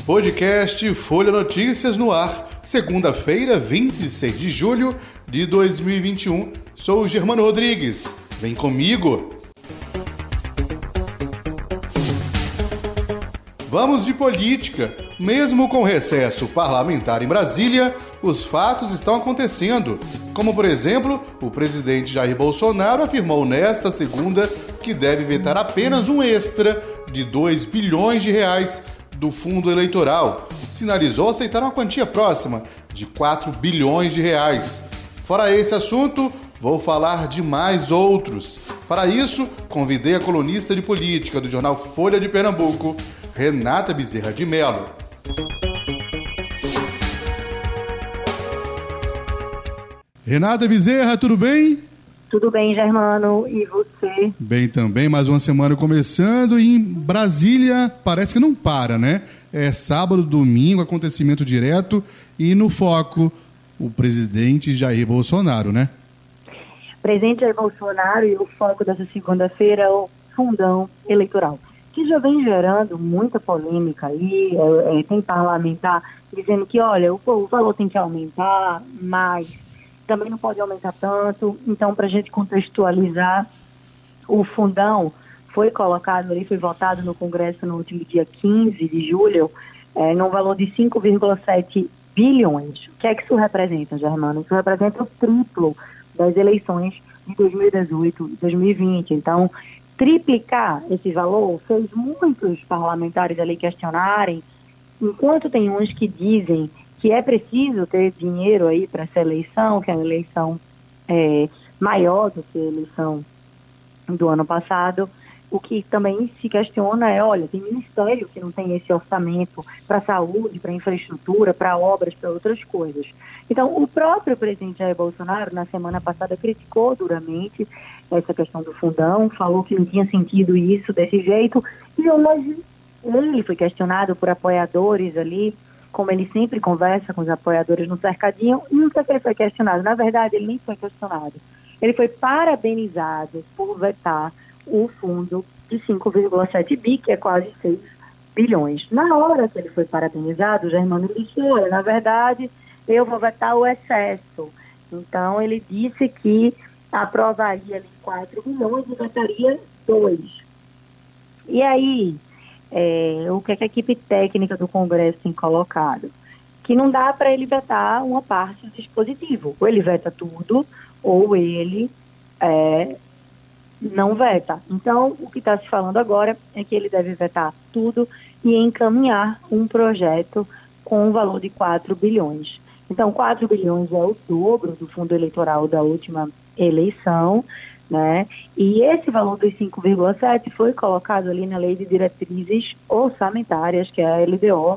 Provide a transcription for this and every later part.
Podcast Folha Notícias no ar, segunda-feira, 26 de julho de 2021. Sou o Germano Rodrigues. Vem comigo! Vamos de política. Mesmo com recesso parlamentar em Brasília, os fatos estão acontecendo. Como, por exemplo, o presidente Jair Bolsonaro afirmou nesta segunda que deve vetar apenas um extra de 2 bilhões de reais do fundo eleitoral. Sinalizou aceitar uma quantia próxima de 4 bilhões de reais. Fora esse assunto, vou falar de mais outros. Para isso, convidei a colunista de política do jornal Folha de Pernambuco, Renata Bezerra de Mello. Renata Bezerra, tudo bem? Tudo bem, Germano. E você? Bem também, mais uma semana começando e em Brasília parece que não para, né? É sábado, domingo, acontecimento direto e no foco o presidente Jair Bolsonaro, né? Presidente Jair Bolsonaro e o foco dessa segunda-feira é o fundão eleitoral, que já vem gerando muita polêmica aí, tem parlamentar dizendo que, olha, o valor tem que aumentar, mas também não pode aumentar tanto. Então, para a gente contextualizar, o fundão foi colocado ali, foi votado no Congresso no último dia 15 de julho, num valor de 5,7 bilhões. O que é que isso representa, Germano? Isso representa o triplo das eleições de 2018 e 2020. Então, triplicar esse valor fez muitos parlamentares ali questionarem, enquanto tem uns que dizem que é preciso ter dinheiro aí para essa eleição, que é uma eleição maior do que a eleição do ano passado. O que também se questiona é, olha, tem ministério que não tem esse orçamento para saúde, para infraestrutura, para obras, para outras coisas. Então, o próprio presidente Jair Bolsonaro, na semana passada, criticou duramente essa questão do fundão, falou que não tinha sentido isso desse jeito, e hoje ele foi questionado por apoiadores ali, como ele sempre conversa com os apoiadores no cercadinho, nunca que ele foi questionado. Na verdade, ele nem foi questionado. Ele foi parabenizado por vetar o fundo de 5,7 bi, que é quase 6 bilhões. Na hora que ele foi parabenizado, o Germano disse, olha, na verdade, eu vou vetar o excesso. Então, ele disse que aprovaria ali 4 bilhões e vetaria 2. E aí, o que a equipe técnica do Congresso tem colocado? Que não dá para ele vetar uma parte do dispositivo. Ou ele veta tudo, ou ele não veta. Então, o que está se falando agora é que ele deve vetar tudo e encaminhar um projeto com um valor de 4 bilhões. Então, 4 bilhões é o dobro do fundo eleitoral da última eleição, né? E esse valor dos 5,7 foi colocado ali na Lei de Diretrizes Orçamentárias, que é a LDO,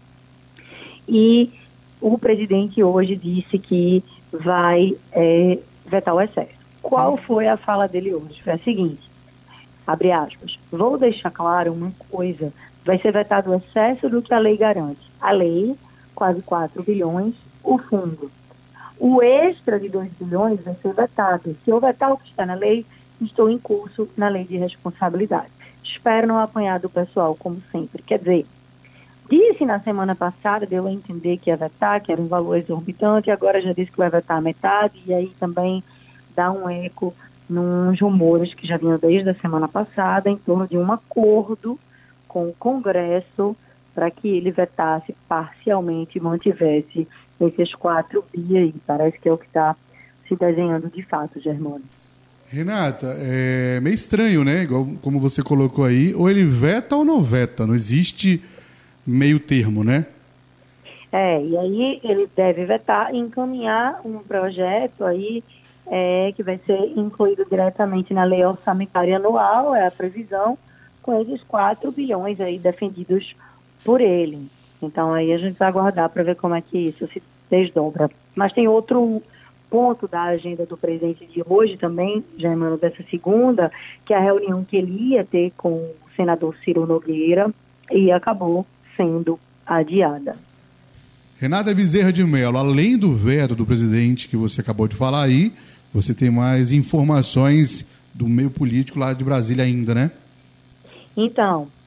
e o presidente hoje disse que vai vetar o excesso. Qual foi a fala dele hoje? Foi a seguinte, abre aspas, vou deixar claro uma coisa, vai ser vetado o excesso do que a lei garante. A lei, quase 4 bilhões, o fundo. O extra de 2 bilhões vai ser vetado. Se eu vetar o que está na lei, estou em curso na lei de responsabilidade. Espero não apanhar do pessoal, como sempre. Quer dizer, disse na semana passada, deu a entender que ia vetar, que era um valor exorbitante, e agora já disse que vai vetar a metade, e aí também dá um eco nos rumores que já vinham desde a semana passada, em torno de um acordo com o Congresso para que ele vetasse parcialmente e mantivesse esses 4 bi aí. Parece que é o que está se desenhando de fato, Germano. Renata, é meio estranho, né? Igual como você colocou aí, ou ele veta ou não veta, não existe meio termo, né? E aí ele deve vetar e encaminhar um projeto aí que vai ser incluído diretamente na lei orçamentária anual, é a previsão, com esses 4 bilhões aí defendidos por ele. Então aí a gente vai aguardar para ver como é que isso se desdobra. Mas tem outro ponto da agenda do presidente de hoje também, Germano, dessa segunda, que é a reunião que ele ia ter com o senador Ciro Nogueira e acabou sendo adiada. Renata Bezerra de Mello, além do veto do presidente que você acabou de falar aí, você tem mais informações do meio político lá de Brasília ainda, né? Então,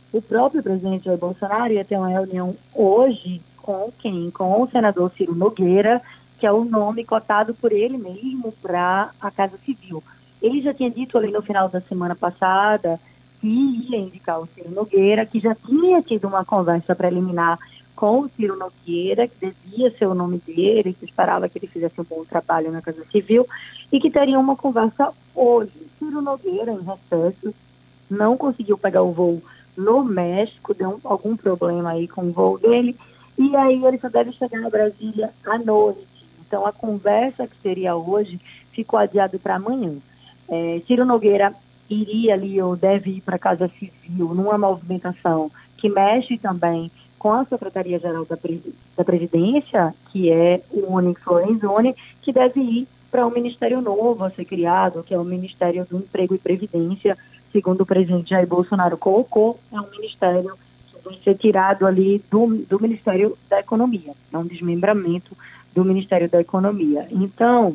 O próprio presidente Jair Bolsonaro ia ter uma reunião hoje com quem? Com o senador Ciro Nogueira, que é o nome cotado por ele mesmo para a Casa Civil. Ele já tinha dito ali no final da semana passada que ia indicar o Ciro Nogueira, que já tinha tido uma conversa preliminar com o Ciro Nogueira, que devia ser o nome dele, que esperava que ele fizesse um bom trabalho na Casa Civil, e que teria uma conversa hoje. Ciro Nogueira, em recesso, não conseguiu pegar o voo no México, deu algum problema aí com o voo dele, e aí ele só deve chegar na Brasília à noite. Então a conversa que seria hoje ficou adiada para amanhã. Ciro Nogueira iria ali, ou deve ir para a Casa Civil, numa movimentação que mexe também com a Secretaria-Geral da Previdência, que é o Onyx Lorenzoni, que deve ir para um ministério novo a ser criado, que é o Ministério do Emprego e Previdência, segundo o presidente Jair Bolsonaro colocou, é um ministério que vai ser tirado ali do Ministério da Economia, é um desmembramento do Ministério da Economia. Então,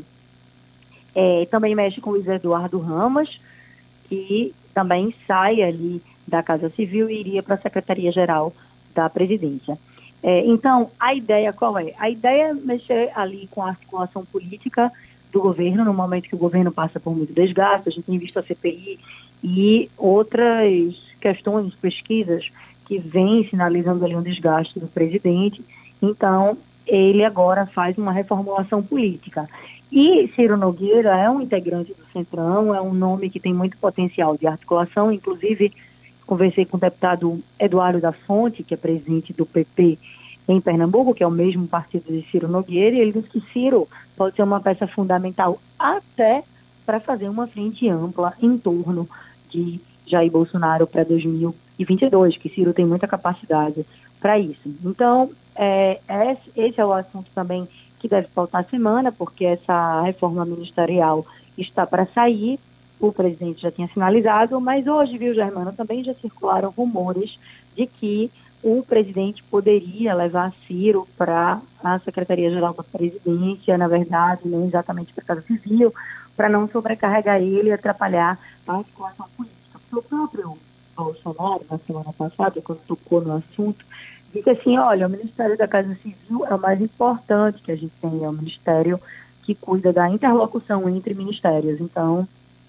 também mexe com o Luiz Eduardo Ramos, que também sai ali da Casa Civil e iria para a Secretaria-Geral da Previdência. Então, a ideia qual é? A ideia é mexer ali com a articulação política do governo, no momento que o governo passa por muito desgaste. A gente tem visto a CPI e outras questões, pesquisas, que vêm sinalizando ali um desgaste do presidente. Então, ele agora faz uma reformulação política. E Ciro Nogueira é um integrante do Centrão, é um nome que tem muito potencial de articulação. Inclusive, conversei com o deputado Eduardo da Fonte, que é presidente do PP em Pernambuco, que é o mesmo partido de Ciro Nogueira, e ele disse que Ciro pode ser uma peça fundamental até para fazer uma frente ampla em torno de Jair Bolsonaro para 2022, que Ciro tem muita capacidade para isso. Então, esse é o assunto também que deve pautar a semana, porque essa reforma ministerial está para sair, o presidente já tinha sinalizado, mas hoje, viu, Germano, também já circularam rumores de que o presidente poderia levar Ciro para a Secretaria-Geral da Presidência, na verdade, não exatamente para a Casa Civil, para não sobrecarregar ele e atrapalhar a articulação política. Porque o próprio Bolsonaro, na semana passada, quando tocou no assunto, disse assim, olha, o Ministério da Casa Civil é o mais importante que a gente tem, é o ministério que cuida da interlocução entre ministérios. Então,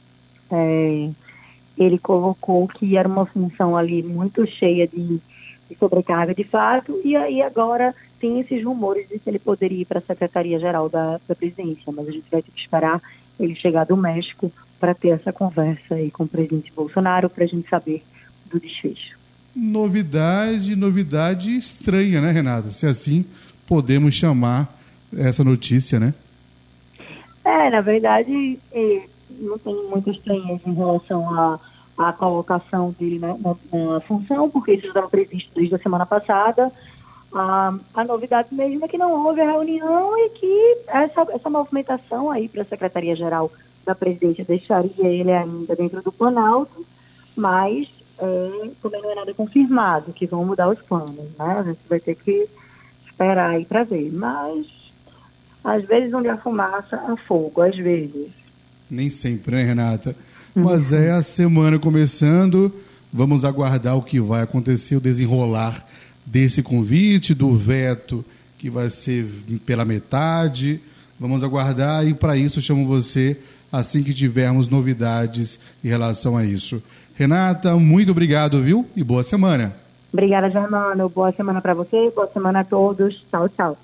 ele colocou que era uma função ali muito cheia de sobrecarga de fato, e aí agora tem esses rumores de que ele poderia ir para a Secretaria-Geral da Presidência, mas a gente vai ter que esperar ele chegar do México para ter essa conversa aí com o presidente Bolsonaro, para a gente saber do desfecho. Novidade estranha, né, Renata? Se assim podemos chamar essa notícia, né? Na verdade, não tem muita estranheza em relação à colocação dele na função, porque isso já estava previsto desde a semana passada. A novidade mesmo é que não houve a reunião e que essa movimentação aí para a Secretaria-Geral da Presidência deixaria ele ainda dentro do Planalto, mas também não é nada confirmado que vão mudar os planos, né? A gente vai ter que esperar aí para ver. Mas, às vezes, onde há fumaça, há fogo, às vezes. Nem sempre, né, Renata? Mas é a semana começando, vamos aguardar o que vai acontecer, o desenrolar desse convite, do veto que vai ser pela metade. Vamos aguardar e, para isso, eu chamo você assim que tivermos novidades em relação a isso. Renata, muito obrigado, viu? E boa semana. Obrigada, Germano. Boa semana para você, boa semana a todos. Tchau, tchau.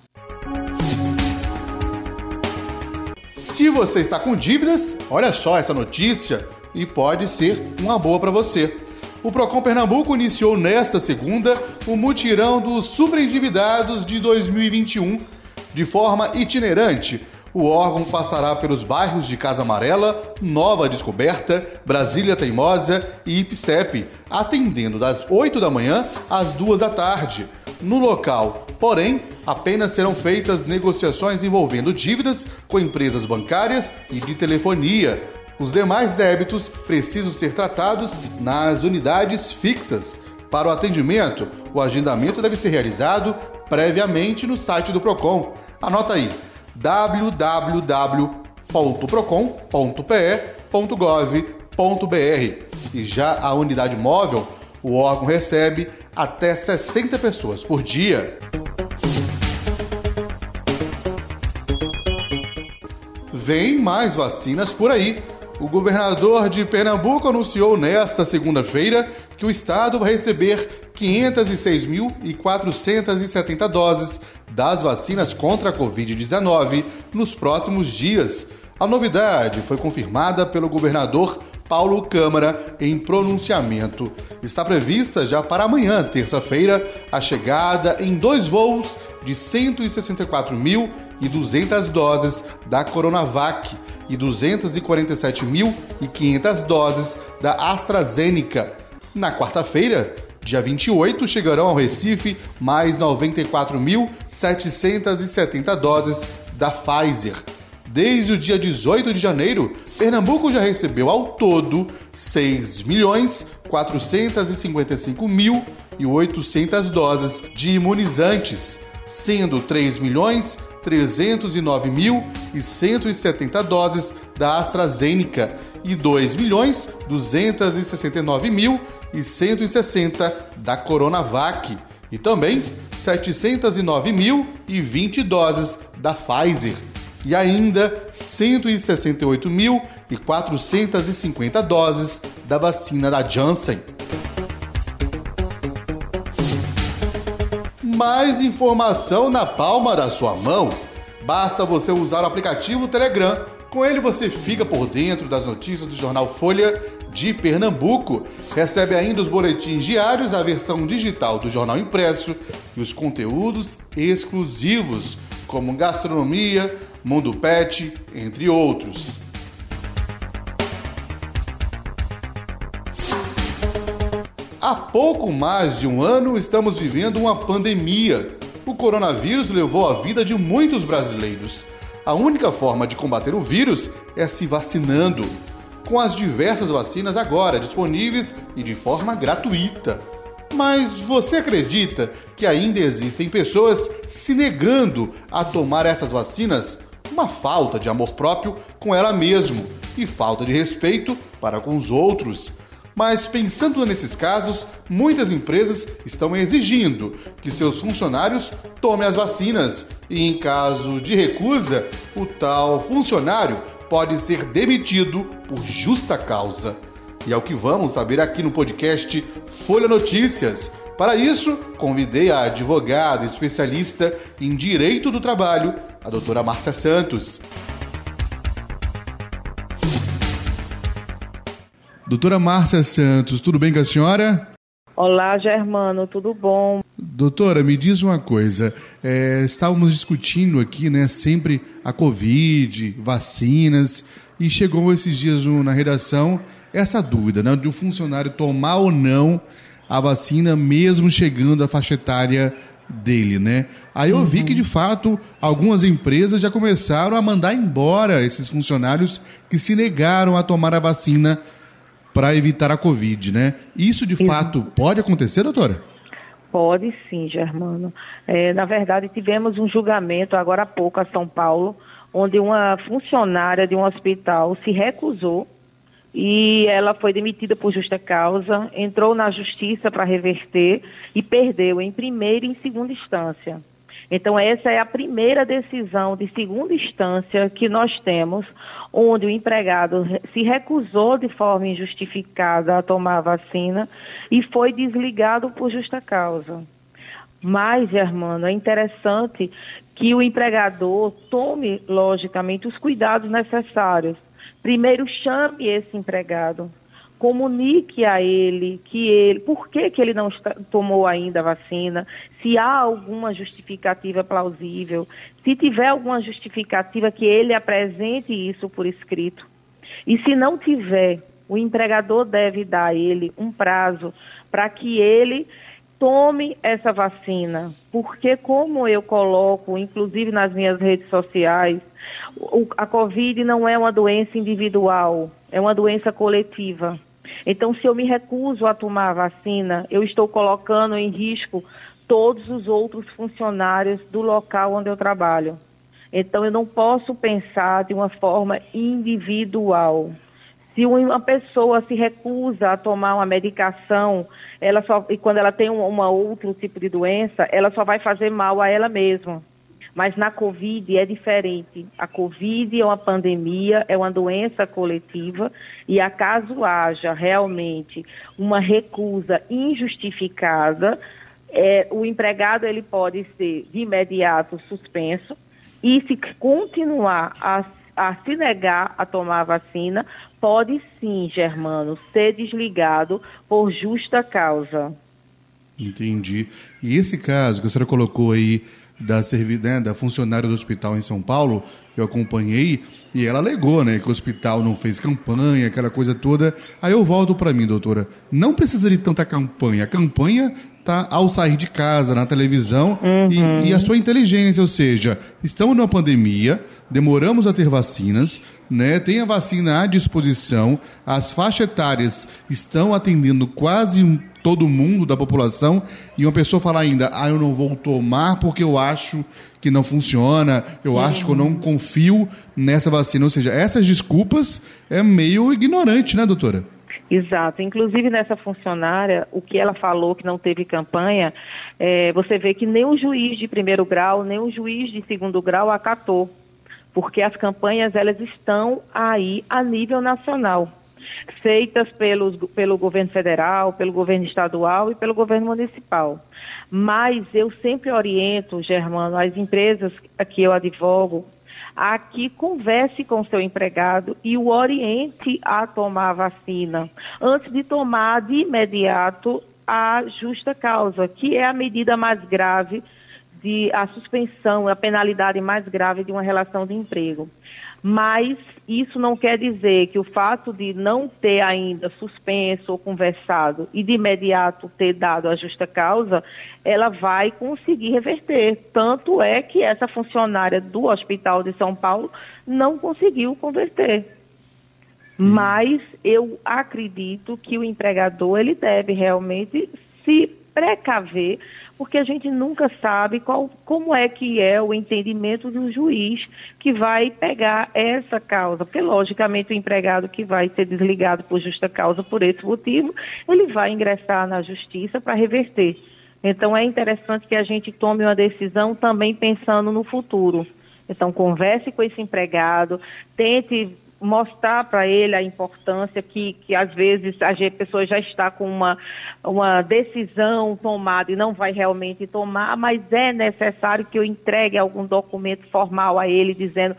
Se você está com dívidas, olha só essa notícia e pode ser uma boa para você. O Procon Pernambuco iniciou nesta segunda o mutirão dos superendividados de 2021. De forma itinerante, o órgão passará pelos bairros de Casa Amarela, Nova Descoberta, Brasília Teimosa e Ipsep, atendendo das 8 da manhã às 2 da tarde. No local, porém, apenas serão feitas negociações envolvendo dívidas com empresas bancárias e de telefonia. Os demais débitos precisam ser tratados nas unidades fixas. Para o atendimento, o agendamento deve ser realizado previamente no site do Procon. Anota aí, www.procon.pe.gov.br. E já a unidade móvel O órgão recebe até 60 pessoas por dia. Vem mais vacinas por aí. O governador de Pernambuco anunciou nesta segunda-feira que o estado vai receber 506.470 doses das vacinas contra a Covid-19 nos próximos dias. A novidade foi confirmada pelo governador Paulo Câmara em pronunciamento. Está prevista já para amanhã, terça-feira, a chegada em 2 voos de 164.200 doses da Coronavac e 247.500 doses da AstraZeneca. Na quarta-feira, dia 28, chegarão ao Recife mais 94.770 doses da Pfizer. Desde o dia 18 de janeiro, Pernambuco já recebeu ao todo 6.455.800 doses de imunizantes, sendo 3.309.170 doses da AstraZeneca e 2.269.160 da Coronavac e também 709.020 doses da Pfizer e ainda 168.450 doses da vacina da Janssen. Mais informação na palma da sua mão. Basta você usar o aplicativo Telegram. Com ele você fica por dentro das notícias do jornal Folha de Pernambuco. Recebe ainda os boletins diários, a versão digital do jornal impresso e os conteúdos exclusivos, como gastronomia, Mundo Pet, entre outros. Há pouco mais de um ano estamos vivendo uma pandemia. O coronavírus levou a vida de muitos brasileiros. A única forma de combater o vírus é se vacinando, com as diversas vacinas agora disponíveis e de forma gratuita. Mas você acredita que ainda existem pessoas se negando a tomar essas vacinas? Uma falta de amor próprio com ela mesmo e falta de respeito para com os outros. Mas pensando nesses casos, muitas empresas estão exigindo que seus funcionários tomem as vacinas e, em caso de recusa, o tal funcionário pode ser demitido por justa causa. E é o que vamos saber aqui no podcast Folha Notícias. Para isso, convidei a advogada especialista em Direito do Trabalho, a doutora Márcia Santos. Doutora Márcia Santos, tudo bem com a senhora? Olá, Germano, tudo bom? Doutora, me diz uma coisa, estávamos discutindo aqui, sempre a Covid, vacinas, e chegou esses dias na redação essa dúvida, de um funcionário tomar ou não a vacina, mesmo chegando à faixa etária dele, Aí eu vi que, de fato, algumas empresas já começaram a mandar embora esses funcionários que se negaram a tomar a vacina para evitar a Covid, Isso, de fato, pode acontecer, doutora? Pode sim, Germano. Na verdade, tivemos um julgamento agora há pouco a São Paulo, onde uma funcionária de um hospital se recusou e ela foi demitida por justa causa, entrou na justiça para reverter e perdeu em primeira e em segunda instância. Então, essa é a primeira decisão de segunda instância que nós temos, onde o empregado se recusou de forma injustificada a tomar a vacina e foi desligado por justa causa. Mas, Germano, é interessante que o empregador tome, logicamente, os cuidados necessários. Primeiro, chame esse empregado, comunique a ele por que ele não tomou ainda a vacina, se há alguma justificativa plausível, se tiver alguma justificativa que ele apresente isso por escrito. E se não tiver, o empregador deve dar a ele um prazo para que ele tome essa vacina, porque como eu coloco, inclusive nas minhas redes sociais, a Covid não é uma doença individual, é uma doença coletiva. Então, se eu me recuso a tomar a vacina, eu estou colocando em risco todos os outros funcionários do local onde eu trabalho. Então, eu não posso pensar de uma forma individual. Se uma pessoa se recusa a tomar uma medicação, e quando ela tem outro tipo de doença, ela só vai fazer mal a ela mesma. Mas na Covid é diferente. A Covid é uma pandemia, é uma doença coletiva, e acaso haja realmente uma recusa injustificada, o empregado ele pode ser de imediato suspenso, e se continuar a se negar a tomar a vacina, pode sim, Germano, ser desligado por justa causa. Entendi. E esse caso que a senhora colocou aí da funcionária do hospital em São Paulo, que eu acompanhei, e ela alegou, né, que o hospital não fez campanha, aquela coisa toda. Aí eu volto para mim, doutora, não precisa de tanta campanha. A campanha tá ao sair de casa, na televisão, e a sua inteligência, ou seja, estamos numa pandemia, demoramos a ter vacinas, né? Tem a vacina à disposição, as faixas etárias estão atendendo quase todo mundo da população, e uma pessoa falar ainda, eu não vou tomar porque eu acho que não funciona, eu acho que eu não confio nessa vacina. Ou seja, essas desculpas é meio ignorante, né, doutora? Exato. Inclusive, nessa funcionária, o que ela falou que não teve campanha, você vê que nem o juiz de primeiro grau, nem o juiz de segundo grau acatou, porque as campanhas, elas estão aí a nível nacional, feitas pelo governo federal, pelo governo estadual e pelo governo municipal. Mas eu sempre oriento, Germano, as empresas a que eu advogo, a que converse com o seu empregado e o oriente a tomar a vacina, antes de tomar de imediato a justa causa, que é a medida mais grave, a suspensão, a penalidade mais grave de uma relação de emprego. Mas isso não quer dizer que o fato de não ter ainda suspenso ou conversado e de imediato ter dado a justa causa, ela vai conseguir reverter. Tanto é que essa funcionária do Hospital de São Paulo não conseguiu converter. Mas eu acredito que o empregador ele deve realmente se precaver, porque a gente nunca sabe como é que é o entendimento do juiz que vai pegar essa causa, porque logicamente o empregado que vai ser desligado por justa causa por esse motivo, ele vai ingressar na justiça para reverter. Então é interessante que a gente tome uma decisão também pensando no futuro. Então converse com esse empregado, tente mostrar para ele a importância que às vezes a pessoa já está com uma decisão tomada e não vai realmente tomar, mas é necessário que eu entregue algum documento formal a ele dizendo,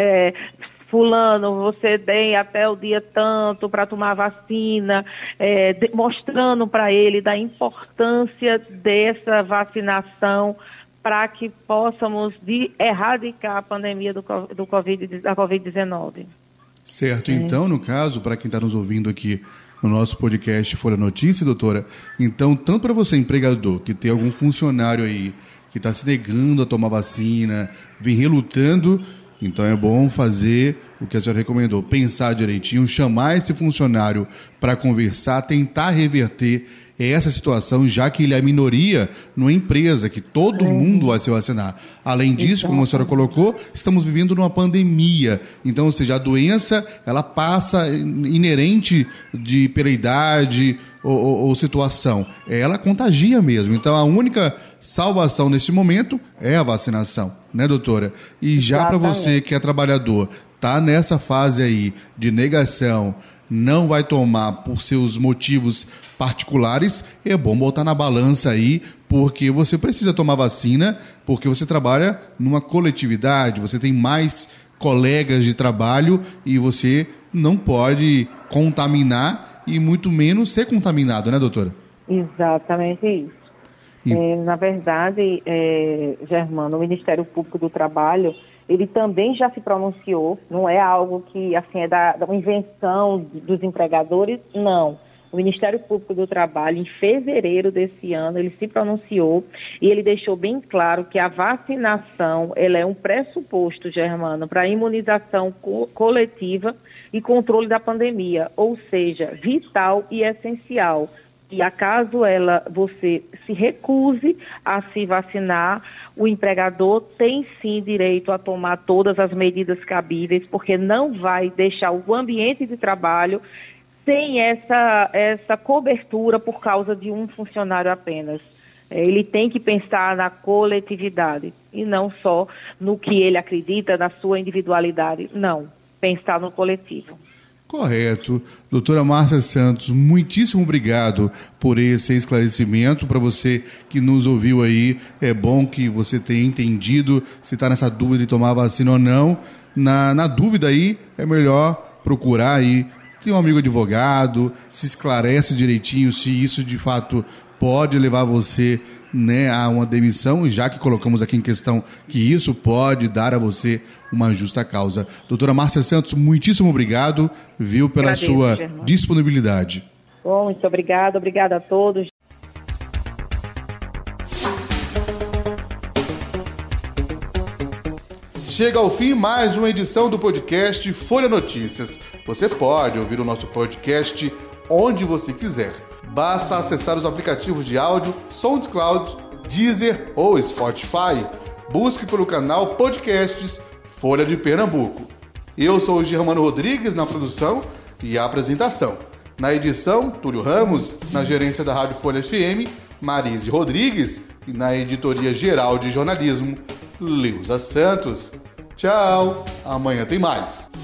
fulano, você tem até o dia tanto para tomar vacina, mostrando para ele da importância dessa vacinação para que possamos erradicar a pandemia da Covid-19. Certo. Então, no caso, para quem está nos ouvindo aqui no nosso podcast Folha Notícia, doutora, então, tanto para você, empregador, que tem algum funcionário aí que está se negando a tomar vacina, vem relutando, então é bom fazer o que a senhora recomendou, pensar direitinho, chamar esse funcionário para conversar, tentar reverter essa situação, já que ele é a minoria numa empresa, que todo mundo vai se vacinar. Além disso, como a senhora colocou, estamos vivendo numa pandemia. Então, ou seja, a doença, ela passa inerente pela idade ou situação. Ela contagia mesmo. Então, a única salvação nesse momento é a vacinação, né, doutora? E já para você que é trabalhador, tá nessa fase aí de negação, não vai tomar por seus motivos particulares, é bom botar na balança aí, porque você precisa tomar vacina, porque você trabalha numa coletividade, você tem mais colegas de trabalho e você não pode contaminar e muito menos ser contaminado, né, doutora? Exatamente isso. Na verdade, Germano, o Ministério Público do Trabalho, ele também já se pronunciou, não é algo que assim, é da invenção dos empregadores, não. O Ministério Público do Trabalho, em fevereiro desse ano, ele se pronunciou e ele deixou bem claro que a vacinação ela é um pressuposto, Germano, para a imunização coletiva e controle da pandemia, ou seja, vital e essencial. E acaso você se recuse a se vacinar, o empregador tem sim direito a tomar todas as medidas cabíveis, porque não vai deixar o ambiente de trabalho sem essa cobertura por causa de um funcionário apenas. Ele tem que pensar na coletividade e não só no que ele acredita, na sua individualidade. Não, pensar no coletivo. Correto. Doutora Márcia Santos, muitíssimo obrigado por esse esclarecimento. Para você que nos ouviu aí, é bom que você tenha entendido se está nessa dúvida de tomar vacina ou não. Na dúvida aí, é melhor procurar aí, tem um amigo advogado, se esclarece direitinho se isso de fato pode levar você, né, a uma demissão, já que colocamos aqui em questão que isso pode dar a você uma justa causa. Doutora Márcia Santos, muitíssimo obrigado, viu, pela sua disponibilidade. Bom, muito obrigada a todos. Chega ao fim mais uma edição do podcast Folha Notícias. Você pode ouvir o nosso podcast onde você quiser. Basta acessar os aplicativos de áudio SoundCloud, Deezer ou Spotify. Busque pelo canal Podcasts Folha de Pernambuco. Eu sou o Germano Rodrigues na produção e apresentação. Na edição, Túlio Ramos. Na gerência da Rádio Folha FM, Marise Rodrigues. E na editoria geral de jornalismo, Leusa Santos. Tchau, amanhã tem mais.